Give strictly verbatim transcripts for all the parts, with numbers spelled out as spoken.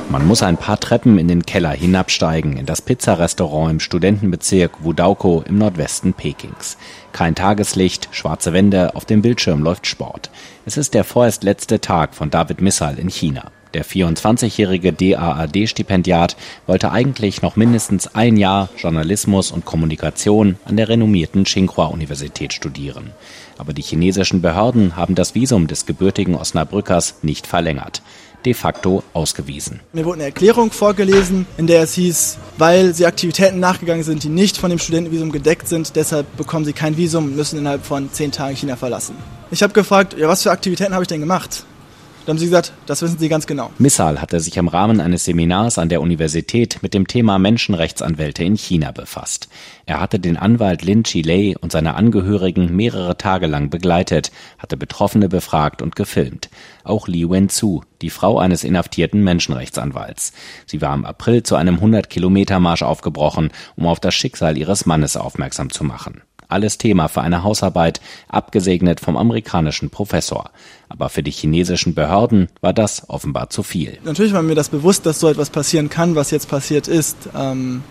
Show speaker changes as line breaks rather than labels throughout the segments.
Man muss ein paar Treppen in den Keller hinabsteigen, in das Pizzarestaurant im Studentenbezirk Wudauco im Nordwesten Pekings. Kein Tageslicht, schwarze Wände, auf dem Bildschirm läuft Sport. Es ist der vorerst letzte Tag von David Missal in China. Der vierundzwanzigjährige D A A D-Stipendiat wollte eigentlich noch mindestens ein Jahr Journalismus und Kommunikation an der renommierten Tsinghua-Universität studieren. Aber die chinesischen Behörden haben das Visum des gebürtigen Osnabrückers nicht verlängert. De facto ausgewiesen.
Mir wurde eine Erklärung vorgelesen, in der es hieß, weil sie Aktivitäten nachgegangen sind, die nicht von dem Studentenvisum gedeckt sind, deshalb bekommen sie kein Visum und müssen innerhalb von zehn Tagen China verlassen. Ich habe gefragt, ja, was für Aktivitäten habe ich denn gemacht? Da haben sie gesagt, das wissen sie ganz genau.
Missal hatte sich im Rahmen eines Seminars an der Universität mit dem Thema Menschenrechtsanwälte in China befasst. Er hatte den Anwalt Lin Chi-lei und seine Angehörigen mehrere Tage lang begleitet, hatte Betroffene befragt und gefilmt. Auch Li Wenzu, die Frau eines inhaftierten Menschenrechtsanwalts. Sie war im April zu einem hundert-Kilometer-Marsch aufgebrochen, um auf das Schicksal ihres Mannes aufmerksam zu machen. Alles Thema für eine Hausarbeit, abgesegnet vom amerikanischen Professor. Aber für die chinesischen Behörden war das offenbar zu viel.
Natürlich war mir das bewusst, dass so etwas passieren kann, was jetzt passiert ist. Ähm,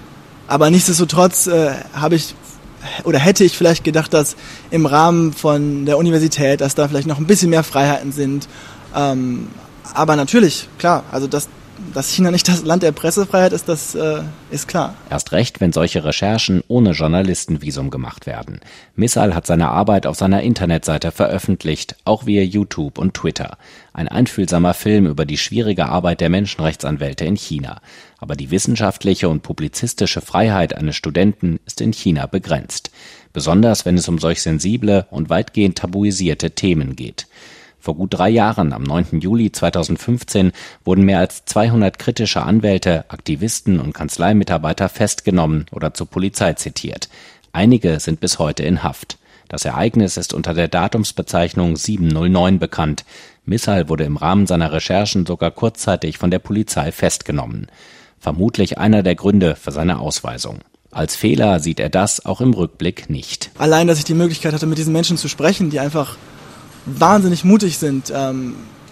aber nichtsdestotrotz äh, habe ich oder hätte ich vielleicht gedacht, dass im Rahmen von der Universität, dass da vielleicht noch ein bisschen mehr Freiheiten sind. Ähm, aber natürlich, klar, also das Dass China nicht das Land der Pressefreiheit ist, das äh, ist klar.
Erst recht, wenn solche Recherchen ohne Journalistenvisum gemacht werden. Missal hat seine Arbeit auf seiner Internetseite veröffentlicht, auch via YouTube und Twitter. Ein einfühlsamer Film über die schwierige Arbeit der Menschenrechtsanwälte in China. Aber die wissenschaftliche und publizistische Freiheit eines Studenten ist in China begrenzt. Besonders, wenn es um solch sensible und weitgehend tabuisierte Themen geht. Vor gut drei Jahren, am neunten Juli zweitausendfünfzehn, wurden mehr als zweihundert kritische Anwälte, Aktivisten und Kanzleimitarbeiter festgenommen oder zur Polizei zitiert. Einige sind bis heute in Haft. Das Ereignis ist unter der Datumsbezeichnung sieben null neun bekannt. Missal wurde im Rahmen seiner Recherchen sogar kurzzeitig von der Polizei festgenommen. Vermutlich einer der Gründe für seine Ausweisung. Als Fehler sieht er das auch im Rückblick nicht.
Allein, dass ich die Möglichkeit hatte, mit diesen Menschen zu sprechen, die einfach wahnsinnig mutig sind, ähm,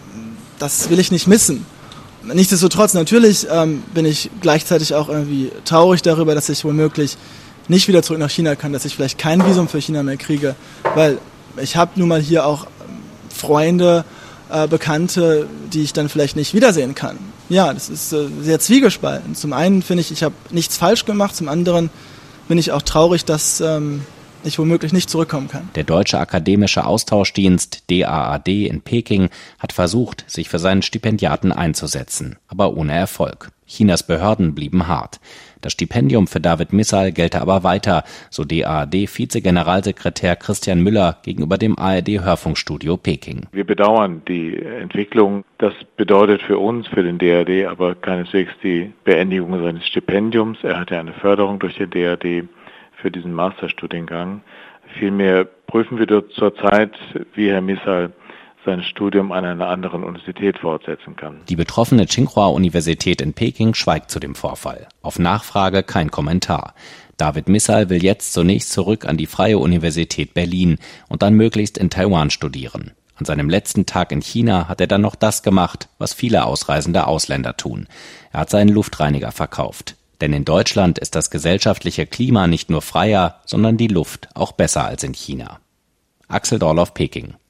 das will ich nicht missen. Nichtsdestotrotz, natürlich ähm, bin ich gleichzeitig auch irgendwie traurig darüber, dass ich womöglich nicht wieder zurück nach China kann, dass ich vielleicht kein Visum für China mehr kriege, weil ich habe nun mal hier auch Freunde, äh, Bekannte, die ich dann vielleicht nicht wiedersehen kann. Ja, das ist äh, sehr zwiegespalten. Zum einen finde ich, ich habe nichts falsch gemacht, zum anderen bin ich auch traurig, dass ähm, ich womöglich nicht zurückkommen kann.
Der Deutsche Akademische Austauschdienst D A A D in Peking hat versucht, sich für seinen Stipendiaten einzusetzen, aber ohne Erfolg. Chinas Behörden blieben hart. Das Stipendium für David Missal gelte aber weiter, so D A A D-Vize-Generalsekretär Christian Müller gegenüber dem A R D-Hörfunkstudio Peking.
Wir bedauern die Entwicklung. Das bedeutet für uns, für den D A A D, aber keineswegs die Beendigung seines Stipendiums. Er hatte eine Förderung durch den D A A D für diesen Masterstudiengang. Vielmehr prüfen wir dort zurzeit, wie Herr Missal sein Studium an einer anderen Universität fortsetzen kann.
Die betroffene Tsinghua-Universität in Peking schweigt zu dem Vorfall. Auf Nachfrage kein Kommentar. David Missal will jetzt zunächst zurück an die Freie Universität Berlin und dann möglichst in Taiwan studieren. An seinem letzten Tag in China hat er dann noch das gemacht, was viele ausreisende Ausländer tun. Er hat seinen Luftreiniger verkauft. Denn in Deutschland ist das gesellschaftliche Klima nicht nur freier, sondern die Luft auch besser als in China. Axel Dorloff, Peking.